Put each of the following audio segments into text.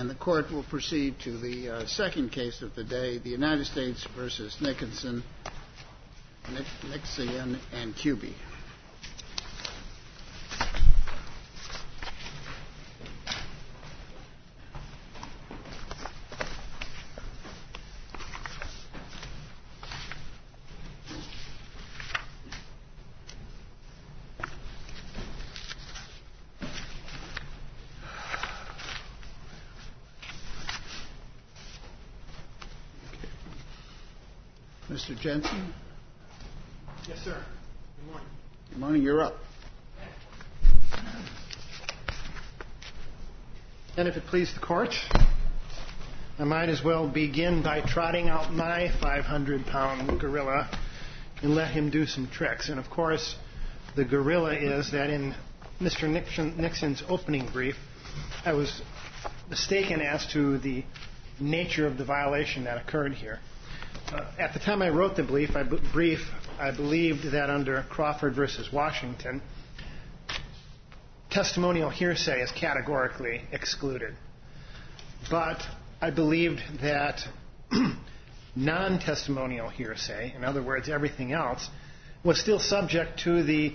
And the court will proceed to the second case of the day, the United States versus Nixian and Kuby. Mr. Jensen? Yes, sir. Good morning. Good morning. You're up. And if it please the court, I might as well begin by trotting out my 500-pound gorilla and let him do some tricks. And, of course, the gorilla is that in Mr. Nixon's opening brief, I was mistaken as to the nature of the violation that occurred here. At the time I wrote the brief, I believed that under Crawford versus Washington, testimonial hearsay is categorically excluded. But I believed that non-testimonial hearsay, in other words, everything else, was still subject to the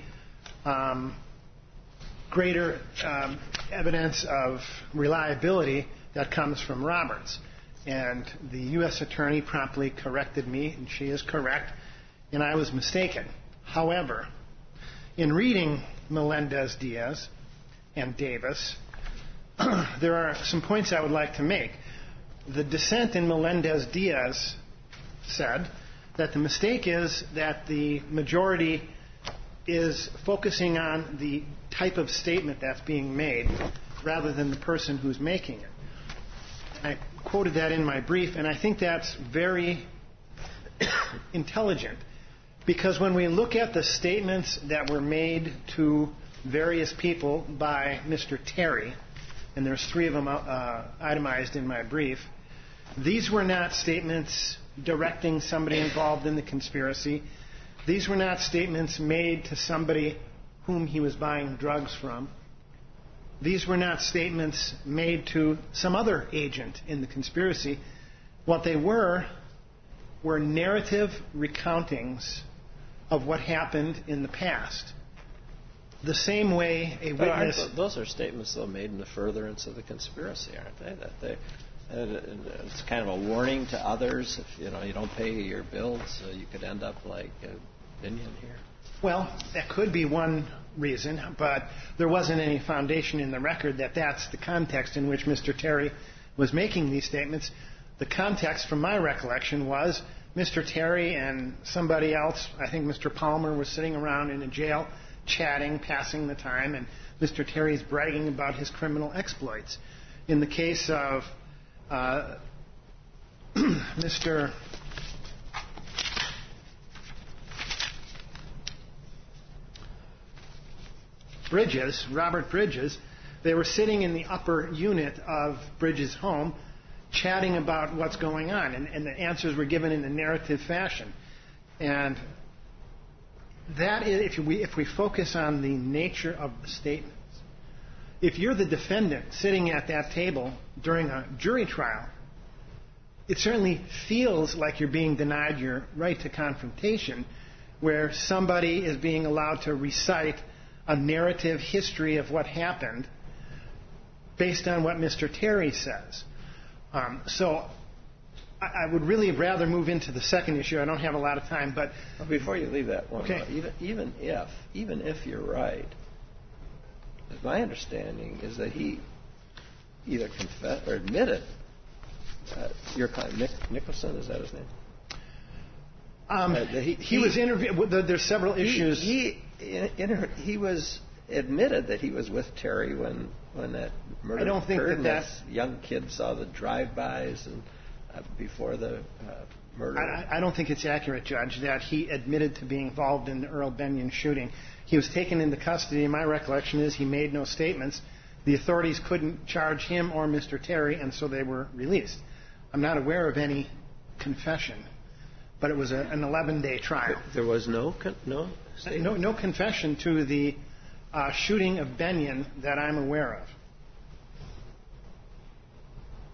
greater evidence of reliability that comes from Roberts. And the U.S. attorney promptly corrected me, and she is correct, and I was mistaken. However, in reading Melendez-Diaz and Davis, there are some points I would like to make. The dissent in Melendez-Diaz said that the mistake is that the majority is focusing on the type of statement that's being made rather than the person who's making it. I quoted that in my brief, and I think that's very intelligent, because when we look at the statements that were made to various people by Mr. Terry, and there's 3 of them itemized in my brief, these were not statements directing somebody involved in the conspiracy. These were not statements made to somebody whom he was buying drugs from. These were not statements made to some other agent in the conspiracy. What they were narrative recountings of what happened in the past. The same way a witness... Those are statements, though, made in the furtherance of the conspiracy, aren't they? It's kind of a warning to others. If you don't pay your bills, you could end up like Binion here. Well, that could be one reason, but there wasn't any foundation in the record that that's the context in which Mr. Terry was making these statements. The context, from my recollection, was Mr. Terry and somebody else, I think Mr. Palmer, was sitting around in a jail chatting, passing the time, and Mr. Terry's bragging about his criminal exploits. In the case of Mr. Bridges, Robert Bridges, they were sitting in the upper unit of Bridges' home chatting about what's going on, and the answers were given in a narrative fashion. And that is, if we focus on the nature of the statements, if you're the defendant sitting at that table during a jury trial, it certainly feels like you're being denied your right to confrontation, where somebody is being allowed to recite a narrative history of what happened based on what Mr. Terry says. So I would really rather move into the second issue. I don't have a lot of time, but... Before you leave that one, okay. Even if you're right, my understanding is that he either confessed or admitted your client, Nicholson, is that his name? He was interviewed. There's several issues. He was admitted that he was with Terry when that murder occurred. That young kid saw the drive-bys and before the murder. I don't think it's accurate, Judge, that he admitted to being involved in the Earl Binion shooting. He was taken into custody, and my recollection is he made no statements. The authorities couldn't charge him or Mr. Terry, and so they were released. I'm not aware of any confession, but it was an 11-day trial. There was no confession to the shooting of Binion that I'm aware of.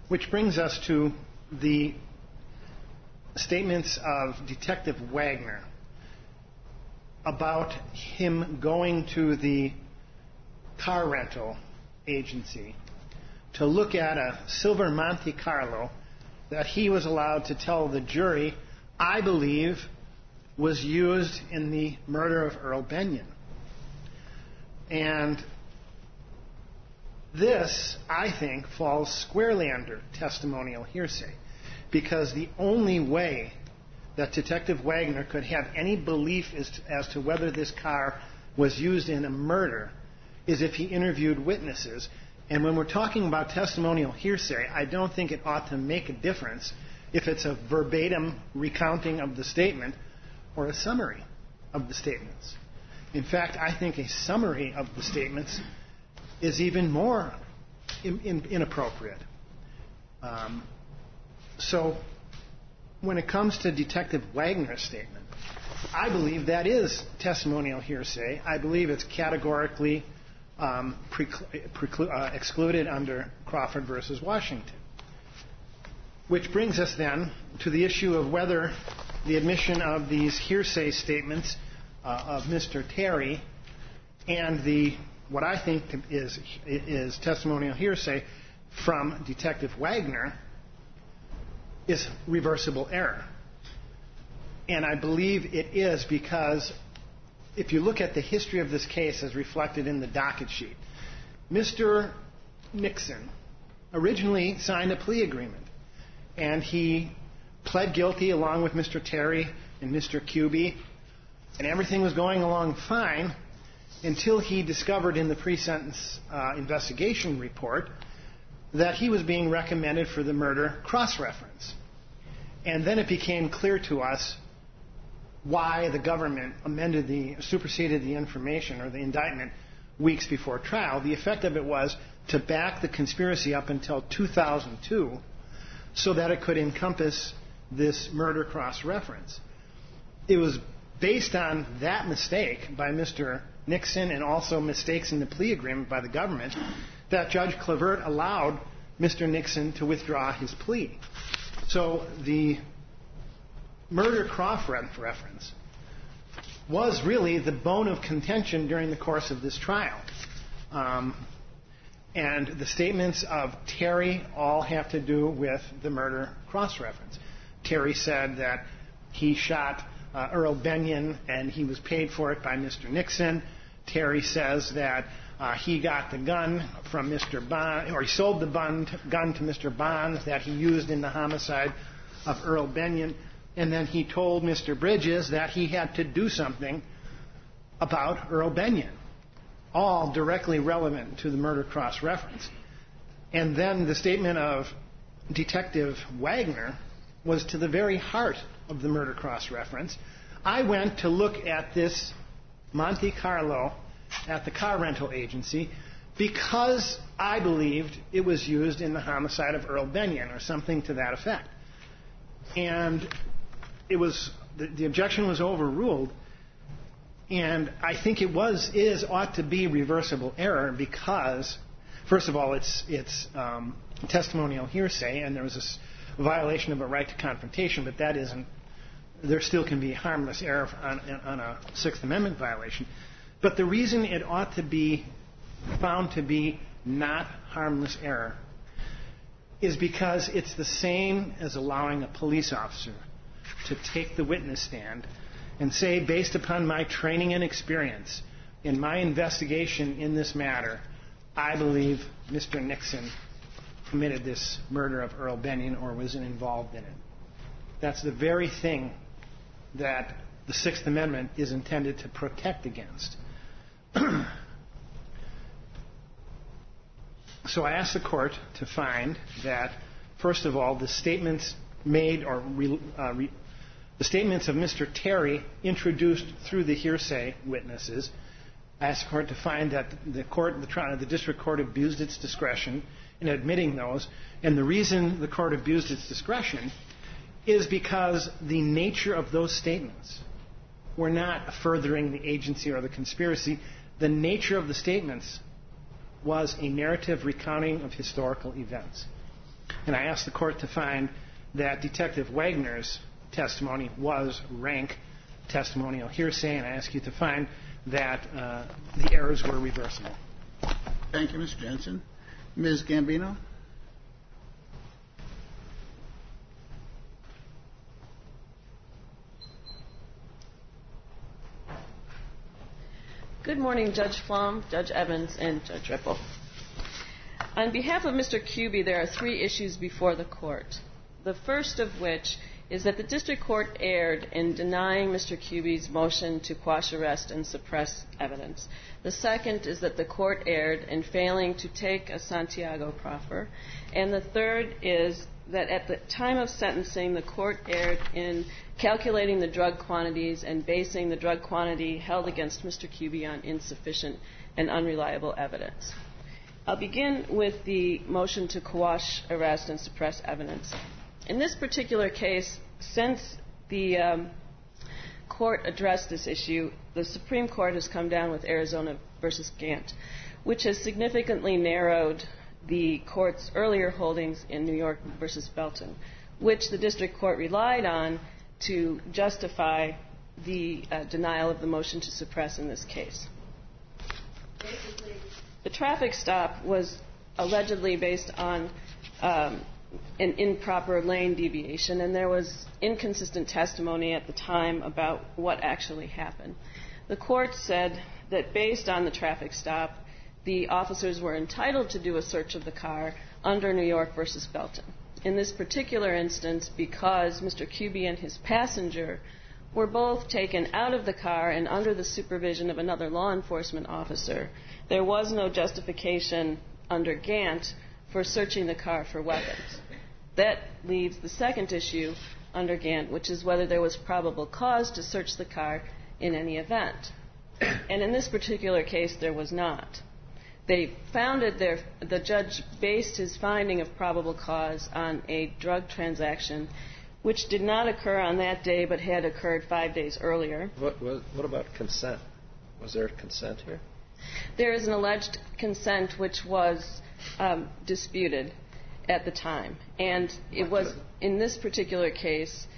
Which brings us to the statements of Detective Wagner about him going to the car rental agency to look at a silver Monte Carlo that he was allowed to tell the jury, I believe, was used in the murder of Earl Benyon. And this, I think, falls squarely under testimonial hearsay, because the only way that Detective Wagner could have any belief as to whether this car was used in a murder is if he interviewed witnesses. And when we're talking about testimonial hearsay, I don't think it ought to make a difference if it's a verbatim recounting of the statement or a summary of the statements. In fact, I think a summary of the statements is even more inappropriate. So when it comes to Detective Wagner's statement, I believe that is testimonial hearsay. I believe it's categorically excluded under Crawford versus Washington. Which brings us then to the issue of whether the admission of these hearsay statements of Mr. Terry and what I think is testimonial hearsay from Detective Wagner is reversible error. And I believe it is because if you look at the history of this case as reflected in the docket sheet, Mr. Nixon originally signed a plea agreement, and he pled guilty along with Mr. Terry and Mr. Kuby, and everything was going along fine until he discovered in the pre-sentence investigation report that he was being recommended for the murder cross-reference. And then it became clear to us why the government superseded the information or the indictment weeks before trial. The effect of it was to back the conspiracy up until 2002 so that it could encompass this murder cross-reference. It was based on that mistake by Mr. Nixon and also mistakes in the plea agreement by the government that Judge Clavert allowed Mr. Nixon to withdraw his plea. So the murder cross-reference was really the bone of contention during the course of this trial. And the statements of Terry all have to do with the murder cross-reference. Terry said that he shot Earl Benyon and he was paid for it by Mr. Nixon. Terry says that he got the gun from Mr. Bond, or he sold the gun to Mr. Bond that he used in the homicide of Earl Benyon. And then he told Mr. Bridges that he had to do something about Earl Benyon, all directly relevant to the murder cross-reference. And then the statement of Detective Wagner was to the very heart of the murder cross-reference. I went to look at this Monte Carlo at the car rental agency because I believed it was used in the homicide of Earl Benyon or something to that effect. And it was the objection was overruled, and I think ought to be reversible error because, first of all, it's testimonial hearsay, and there was a violation of a right to confrontation, but that isn't. There still can be harmless error on a Sixth Amendment violation. But the reason it ought to be found to be not harmless error is because it's the same as allowing a police officer to take the witness stand and say, based upon my training and experience in my investigation in this matter, I believe Mr. Nixon committed this murder of Earl Benyon or was involved in it. That's the very thing that the Sixth Amendment is intended to protect against. So I asked the court to find that, first of all, the statements made or the statements of Mr. Terry introduced through the hearsay witnesses. I asked the court to find that the district court abused its discretion in admitting those, and the reason the court abused its discretion is because the nature of those statements were not furthering the agency or the conspiracy. The nature of the statements was a narrative recounting of historical events. And I asked the court to find that Detective Wagner's testimony was rank testimonial hearsay, and I ask you to find that the errors were reversible. Thank you, Mr. Jensen. Ms. Gambino? Good morning, Judge Flom, Judge Evans, and Judge Ripple. On behalf of Mr. Kuby, there are 3 issues before the court. The first of which is that the district court erred in denying Mr. Kuby's motion to quash, arrest, and suppress evidence. The second is that the court erred in failing to take a Santiago proffer. And the third is that at the time of sentencing, the court erred in calculating the drug quantities and basing the drug quantity held against Mr. Kuby on insufficient and unreliable evidence. I'll begin with the motion to quash, arrest, and suppress evidence. In this particular case, since the court addressed this issue, the Supreme Court has come down with Arizona v. Gant, which has significantly narrowed the court's earlier holdings in New York v. Belton, which the district court relied on to justify the denial of the motion to suppress in this case. Basically, the traffic stop was allegedly based on an improper lane deviation, and there was inconsistent testimony at the time about what actually happened. The court said that based on the traffic stop, the officers were entitled to do a search of the car under New York v. Belton. In this particular instance, because Mr. Kuby and his passenger were both taken out of the car and under the supervision of another law enforcement officer, there was no justification under Gant for searching the car for weapons. That leaves the second issue under Gant, which is whether there was probable cause to search the car in any event. And in this particular case, there was not. The judge based his finding of probable cause on a drug transaction which did not occur on that day but had occurred 5 days earlier. What about consent? Was there consent here? There is an alleged consent which was disputed at the time. And it was, in this particular case,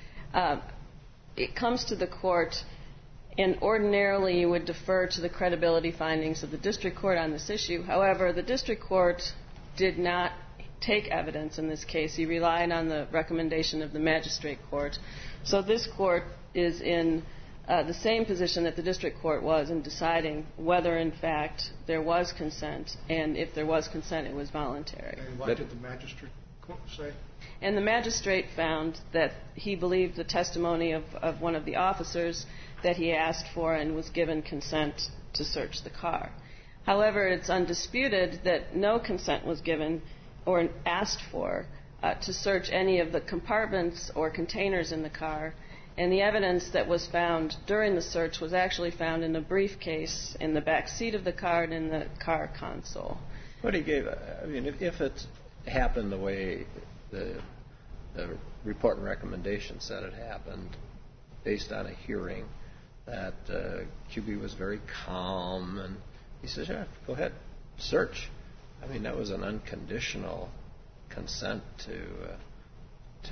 it comes to the court, and ordinarily you would defer to the credibility findings of the district court on this issue. However, the district court did not take evidence in this case. He relied on the recommendation of the magistrate court. So this court is in the same position that the district court was in deciding whether, in fact, there was consent, and if there was consent, it was voluntary. And what did the magistrate court say? And the magistrate found that he believed the testimony of one of the officers that he asked for and was given consent to search the car. However, it's undisputed that no consent was given or asked for to search any of the compartments or containers in the car, and the evidence that was found during the search was actually found in a briefcase in the back seat of the car and in the car console. What he gave, I mean, if it happened the way the report and recommendation said it happened, based on a hearing, that Kuby was very calm, and he says, yeah, go ahead, search. I mean, that was an unconditional consent to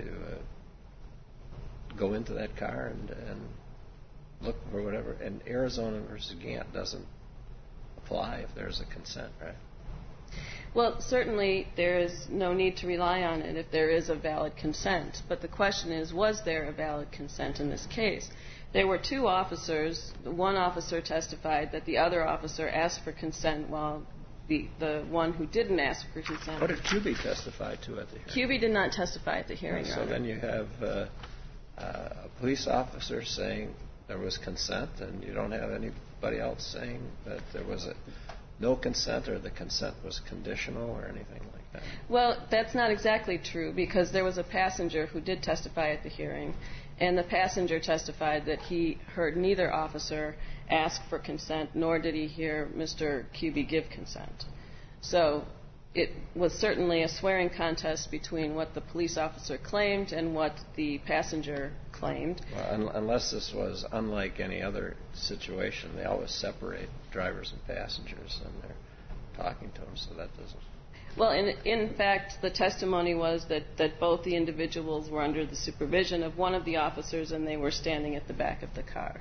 go into that car and look for whatever. And Arizona versus Gant doesn't apply if there's a consent, right? Well, certainly there is no need to rely on it if there is a valid consent. But the question is, was there a valid consent in this case? There were 2 officers. One officer testified that the other officer asked for consent while the one who didn't ask for consent. What did Kuby testify to at the hearing? Kuby did not testify at the hearing. So then you have a police officer saying there was consent, and you don't have anybody else saying that there was no consent or the consent was conditional or anything like that. Well, that's not exactly true, because there was a passenger who did testify at the hearing, and the passenger testified that he heard neither officer ask for consent, nor did he hear Mr. Kuby give consent. So it was certainly a swearing contest between what the police officer claimed and what the passenger claimed. Well, unless this was unlike any other situation, they always separate drivers and passengers, and they're talking to them, so that doesn't. Well, in fact, the testimony was that both the individuals were under the supervision of one of the officers and they were standing at the back of the car.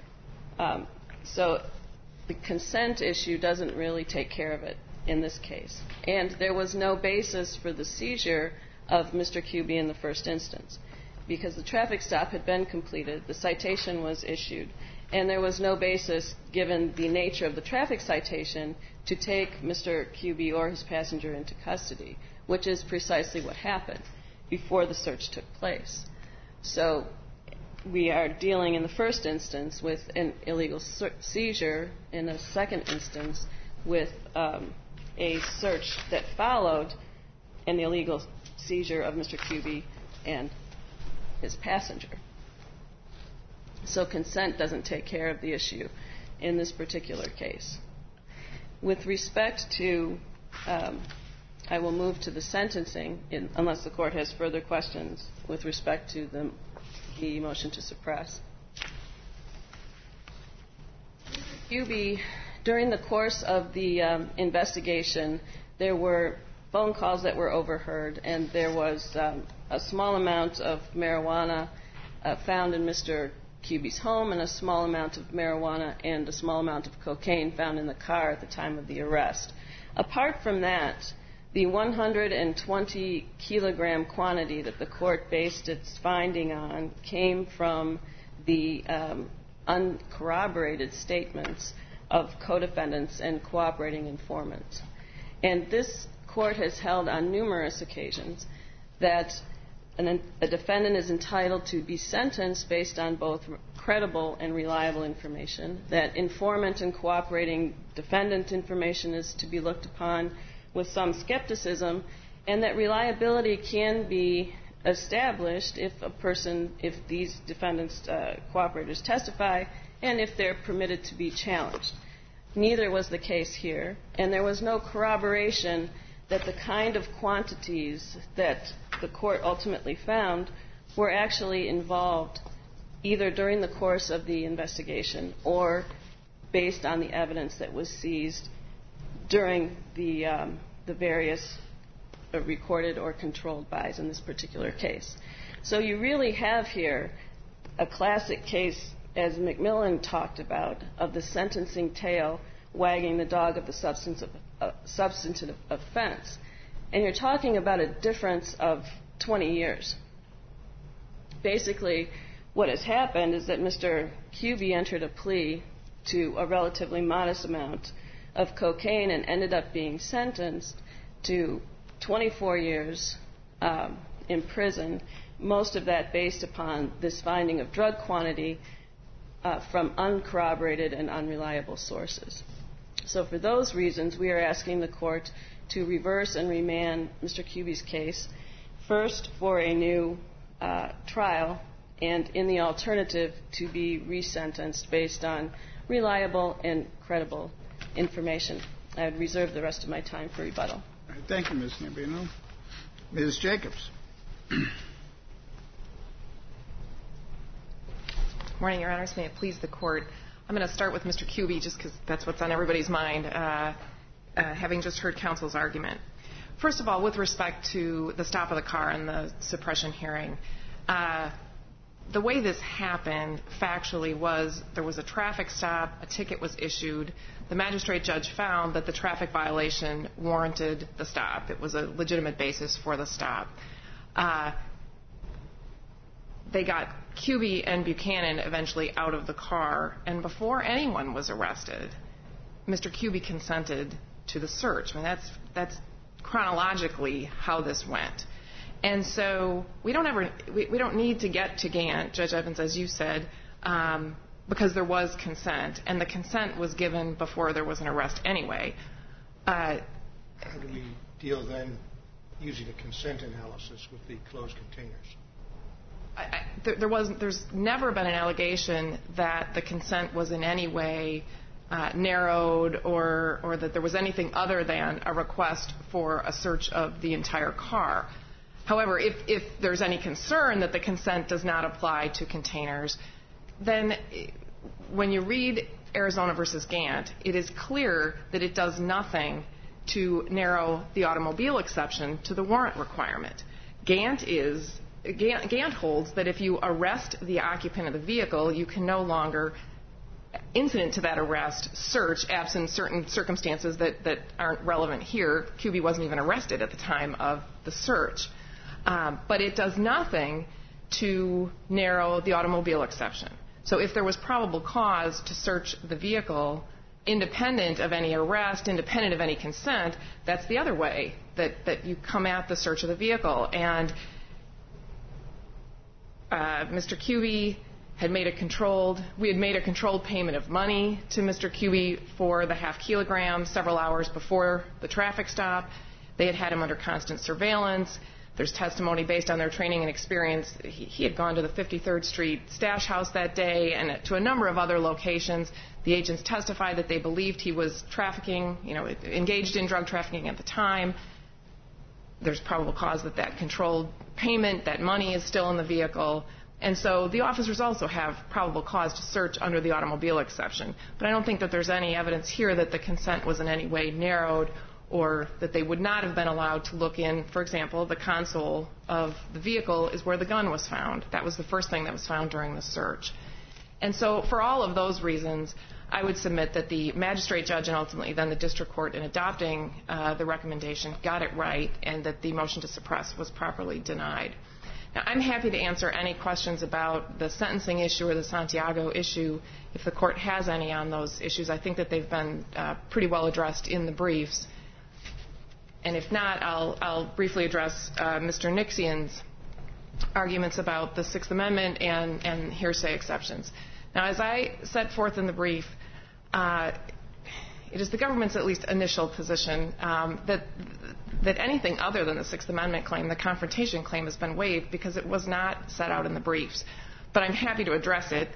So the consent issue doesn't really take care of it in this case. And there was no basis for the seizure of Mr. Kuby in the first instance because the traffic stop had been completed, the citation was issued, and there was no basis, given the nature of the traffic citation, to take Mr. Kuby or his passenger into custody, which is precisely what happened before the search took place. So we are dealing in the first instance with an illegal seizure, in the second instance with a search that followed an illegal seizure of Mr. Kuby and his passenger. So consent doesn't take care of the issue in this particular case. With respect to, I will move to the sentencing, unless the court has further questions with respect to the motion to suppress. Kuby, during the course of the investigation, there were phone calls that were overheard, and there was a small amount of marijuana found in Mr. Kuby's home and a small amount of marijuana and a small amount of cocaine found in the car at the time of the arrest. Apart from that, the 120 kilogram quantity that the court based its finding on came from the uncorroborated statements of co-defendants and cooperating informants. And this court has held on numerous occasions that a defendant is entitled to be sentenced based on both credible and reliable information, that informant and cooperating defendant information is to be looked upon with some skepticism, and that reliability can be established if these defendants, cooperators, testify and if they're permitted to be challenged. Neither was the case here, and there was no corroboration that the kind of quantities that the court ultimately found were actually involved either during the course of the investigation or based on the evidence that was seized during the various recorded or controlled buys in this particular case. So you really have here a classic case, as McMillan talked about, of the sentencing tail wagging the dog of the substantive offense. And you're talking about a difference of 20 years. Basically, what has happened is that Mr. Kuby entered a plea to a relatively modest amount of cocaine and ended up being sentenced to 24 years in prison, most of that based upon this finding of drug quantity from uncorroborated and unreliable sources. So for those reasons, we are asking the court to reverse and remand Mr. Kuby's case, first for a new trial, and in the alternative to be resentenced based on reliable and credible information. I would reserve the rest of my time for rebuttal. All right, thank you, Ms. Gambino. Ms. Jacobs. Good morning, Your Honors. May it please the Court. I'm going to start with Mr. Kuby just because that's what's on everybody's mind, having just heard counsel's argument. First of all, with respect to the stop of the car and the suppression hearing, the way this happened factually was there was a traffic stop, a ticket was issued, the magistrate judge found that the traffic violation warranted the stop. It was a legitimate basis for the stop. They got Kuby and Buchanan eventually out of the car, and before anyone was arrested, Mr. Kuby consented to the search. I mean, that's chronologically how this went. And so we don't need to get to Gant, Judge Evans, as you said, because there was consent, and the consent was given before there was an arrest anyway. How do we deal then using a consent analysis with the closed containers? There's never been an allegation that the consent was in any way narrowed or that there was anything other than a request for a search of the entire car. However, if there's any concern that the consent does not apply to containers, then when you read Arizona versus Gant, it is clear that it does nothing to narrow the automobile exception to the warrant requirement. Gant holds that if you arrest the occupant of the vehicle, you can no longer, incident to that arrest, search absent certain circumstances that aren't relevant here. Kuby wasn't even arrested at the time of the search. But it does nothing to narrow the automobile exception. So if there was probable cause to search the vehicle, independent of any arrest, independent of any consent, that's the other way that you come at the search of the vehicle. And Mr. Kuby we had made a controlled payment of money to Mr. Kuby for the half kilogram several hours before the traffic stop. They had him under constant surveillance. There's testimony based on their training and experience. He had gone to the 53rd Street stash house that day and to a number of other locations. The agents testified that they believed he was trafficking, engaged in drug trafficking at the time. There's probable cause that controlled payment, that money is still in the vehicle. And so the officers also have probable cause to search under the automobile exception. But I don't think that there's any evidence here that the consent was in any way narrowed or that they would not have been allowed to look in. For example, the console of the vehicle is where the gun was found. That was the first thing that was found during the search. And so for all of those reasons, I would submit that the magistrate judge and ultimately then the district court in adopting the recommendation got it right and that the motion to suppress was properly denied. Now, I'm happy to answer any questions about the sentencing issue or the Santiago issue if the court has any on those issues. I think that they've been pretty well addressed in the briefs. And if not, I'll briefly address Mr. Nixian's arguments about the Sixth Amendment and hearsay exceptions. Now, as I set forth in the brief, it is the government's at least initial position that anything other than the Sixth Amendment claim, the confrontation claim, has been waived because it was not set out in the briefs. But I'm happy to address it.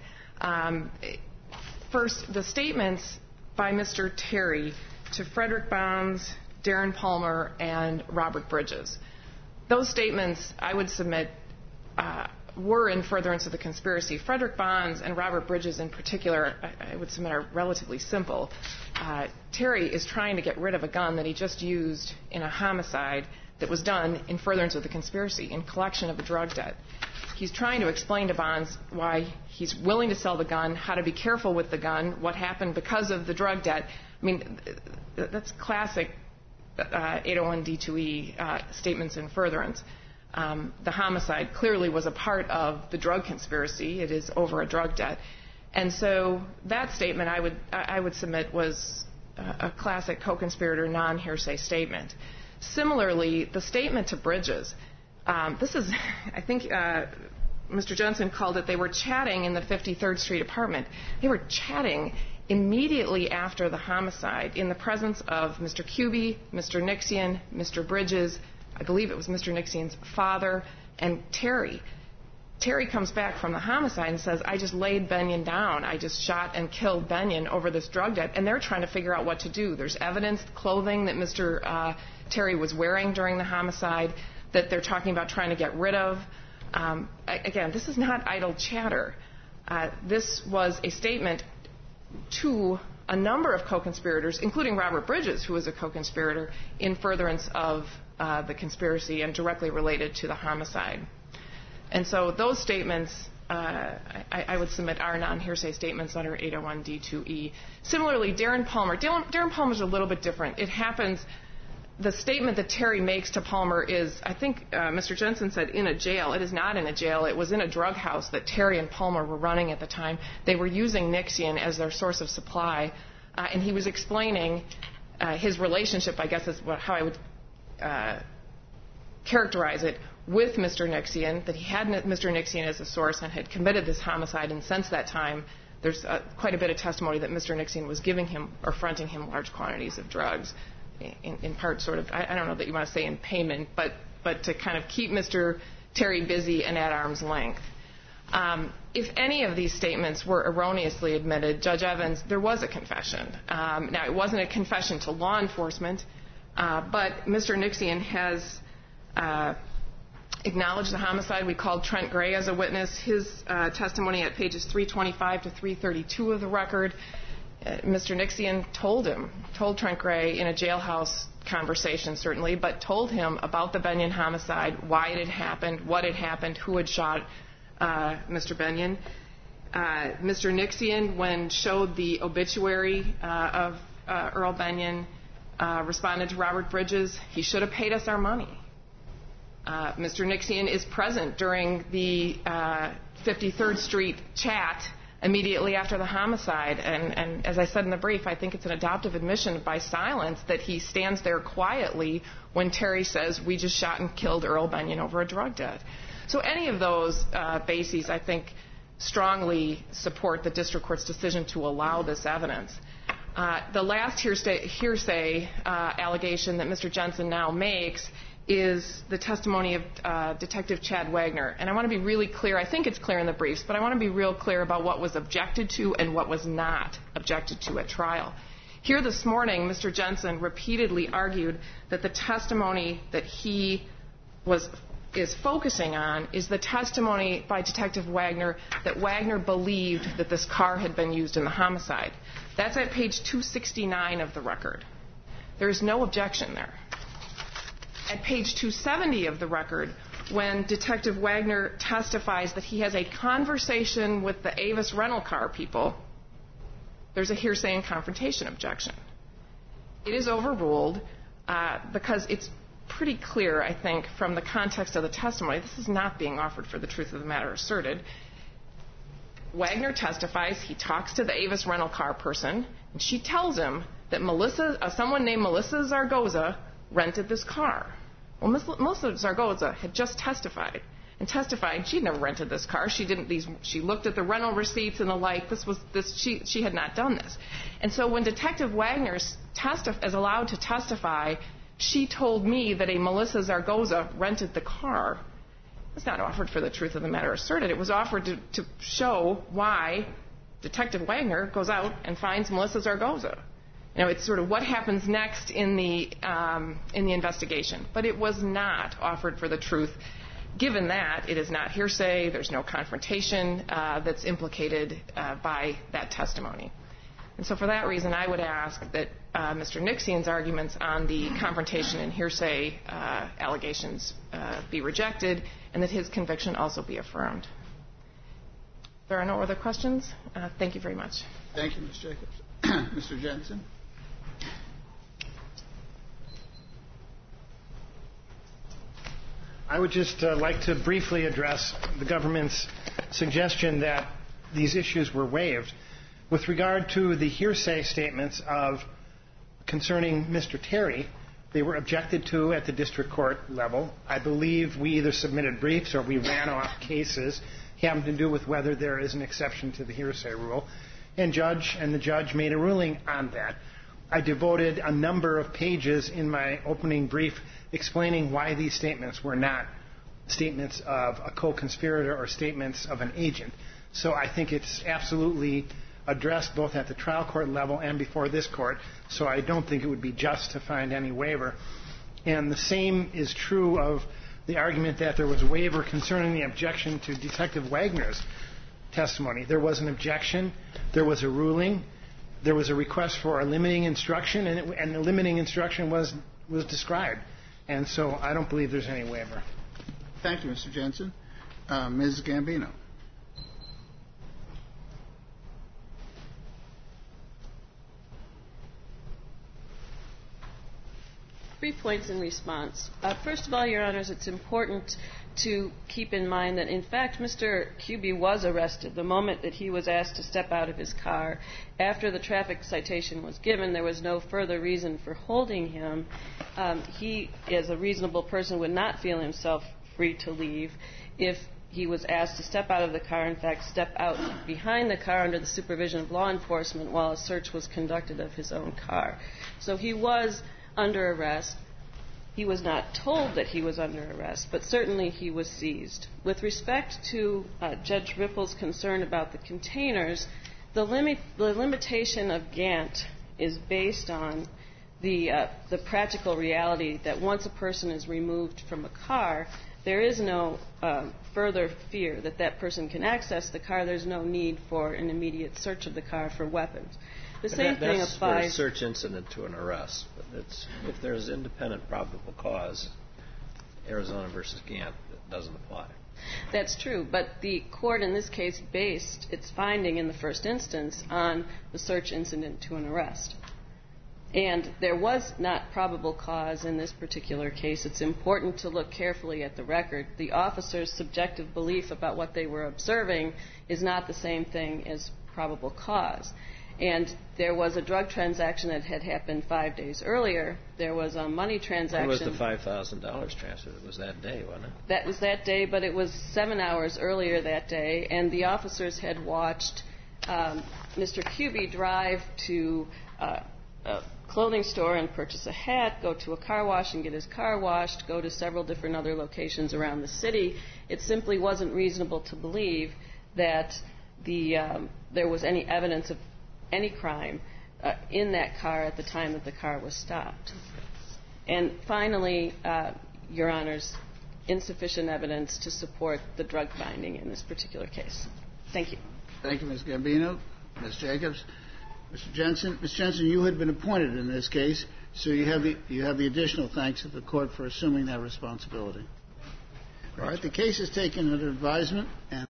First, the statements by Mr. Terry to Frederick Bonds, Darren Palmer, and Robert Bridges. Those statements, I would submit, were in furtherance of the conspiracy. Frederick Bonds and Robert Bridges in particular, I would submit, are relatively simple. Terry is trying to get rid of a gun that he just used in a homicide that was done in furtherance of the conspiracy, in collection of a drug debt. He's trying to explain to Bonds why he's willing to sell the gun, how to be careful with the gun, what happened because of the drug debt. I mean, that's classic 801D2E statements in furtherance. The homicide clearly was a part of the drug conspiracy. It is over a drug debt. And so that statement I would submit was a classic co-conspirator non-hearsay statement. Similarly, the statement to Bridges, this is, I think Mr. Jensen called it, they were chatting in the 53rd Street apartment. They were chatting immediately after the homicide in the presence of Mr. Kuby, Mr. Nixian, Mr. Bridges, I believe it was Mr. Nixian's father, and Terry. Terry comes back from the homicide and says, I just laid Benyon down. I just shot and killed Benyon over this drug debt. And they're trying to figure out what to do. There's evidence, clothing that Mr. Terry was wearing during the homicide that they're talking about trying to get rid of. Again, this is not idle chatter. This was a statement to a number of co-conspirators, including Robert Bridges, who was a co-conspirator, in furtherance of the conspiracy and directly related to the homicide. And so those statements, I would submit, are non-hearsay statements under 801D2E. Similarly, Darren Palmer. Darren Palmer is a little bit different. It happens, the statement that Terry makes to Palmer is, I think Mr. Jensen said, in a jail. It is not in a jail. It was in a drug house that Terry and Palmer were running at the time. They were using Nixian as their source of supply. And he was explaining his relationship, I guess is how I would characterize it, with Mr. Nixian, that he had Mr. Nixian as a source and had committed this homicide. And since that time, there's quite a bit of testimony that Mr. Nixian was giving him or fronting him large quantities of drugs, in part sort of, I don't know that you want to say in payment, but to kind of keep Mr. Terry busy and at arm's length. If any of these statements were erroneously admitted, Judge Evans, there was a confession. Now, it wasn't a confession to law enforcement, but Mr. Nixian has acknowledged the homicide. We called Trent Gray as a witness. His testimony at pages 325 to 332 of the record Mr. Nixian told Trent Gray in a jailhouse conversation certainly, but told him about the Benyon homicide, why it had happened, what had happened, who had shot Mr. Benyon. Mr. Nixian, when showed the obituary of Earl Benyon, responded to Robert Bridges, he should have paid us our money. Mr. Nixian is present during the 53rd Street chat immediately after the homicide, and as I said in the brief, I think it's an adoptive admission by silence that he stands there quietly when Terry says, we just shot and killed Earl Benyon over a drug debt. So any of those bases, I think, strongly support the district court's decision to allow this evidence. The last hearsay allegation that Mr. Jensen now makes is the testimony of Detective Chad Wagner. And I want to be really clear. I think it's clear in the briefs, but I want to be real clear about what was objected to and what was not objected to at trial. Here this morning, Mr. Jensen repeatedly argued that the testimony that he is focusing on is the testimony by Detective Wagner that Wagner believed that this car had been used in the homicide. That's at page 269 of the record. There is no objection there. At page 270 of the record, when Detective Wagner testifies that he has a conversation with the Avis rental car people, there's a hearsay and confrontation objection. It is overruled because it's pretty clear, I think, from the context of the testimony, this is not being offered for the truth of the matter asserted. Wagner testifies, he talks to the Avis rental car person, and she tells him that someone named Melissa Zaragoza rented this car. Well, Melissa Zaragoza had just testified she'd never rented this car. She looked at the rental receipts and the like. She had not done this. And so when Detective Wagner is allowed to testify, she told me that a Melissa Zaragoza rented the car. It's not offered for the truth of the matter asserted. It was offered to show why Detective Wagner goes out and finds Melissa Zaragoza. It's sort of what happens next in the investigation. But it was not offered for the truth. Given that, it is not hearsay. There's no confrontation that's implicated by that testimony. And so for that reason, I would ask that Mr. Nixian's arguments on the confrontation and hearsay allegations be rejected and that his conviction also be affirmed. If there are no other questions, thank you very much. Thank you, Ms. Jacobs. Mr. Jensen. I would just like to briefly address the government's suggestion that these issues were waived. With regard to the hearsay statements concerning Mr. Terry, they were objected to at the district court level. I believe we either submitted briefs or we ran off cases having to do with whether there is an exception to the hearsay rule. And the judge made a ruling on that. I devoted a number of pages in my opening brief explaining why these statements were not statements of a co-conspirator or statements of an agent. So I think it's absolutely addressed both at the trial court level and before this court, so I don't think it would be just to find any waiver. And the same is true of the argument that there was a waiver concerning the objection to Detective Wagner's testimony. There was an objection, there was a ruling, there was a request for a limiting instruction, and the limiting instruction was described. And so I don't believe there's any waiver. Thank you, Mr. Jensen. Ms. Gambino. 3 points in response. First of all, Your Honors, it's important to keep in mind that, in fact, Mr. Kuby was arrested the moment that he was asked to step out of his car. After the traffic citation was given, there was no further reason for holding him. He, as a reasonable person, would not feel himself free to leave if he was asked to step out of the car, in fact, step out behind the car under the supervision of law enforcement while a search was conducted of his own car. So he was under arrest. He was not told that he was under arrest, but certainly he was seized. With respect to Judge Ripple's concern about the containers, the limitation of Gantt is based on the practical reality that once a person is removed from a car, there is no further fear that that person can access the car. There's no need for an immediate search of the car for weapons. The same thing That's applies. for a search incident to an arrest. But if there's independent probable cause, Arizona versus Gant, it doesn't apply. That's true, but the court in this case based its finding in the first instance on the search incident to an arrest. And there was not probable cause in this particular case. It's important to look carefully at the record. The officer's subjective belief about what they were observing is not the same thing as probable cause. And there was a drug transaction that had happened 5 days earlier. There was a money transaction. When was the $5,000 transferred? It was that day, wasn't it? That was that day, but it was 7 hours earlier that day, and the officers had watched Mr. Kuby drive to a clothing store and purchase a hat, go to a car wash and get his car washed, go to several different other locations around the city. It simply wasn't reasonable to believe that there was any evidence of any crime in that car at the time that the car was stopped. And finally, Your Honors, insufficient evidence to support the drug finding in this particular case. Thank you. Thank you, Ms. Gambino. Ms. Jacobs. Mr. Jensen. Ms. Jensen, you had been appointed in this case, so you have the additional thanks of the court for assuming that responsibility. All right, the case is taken under advisement. And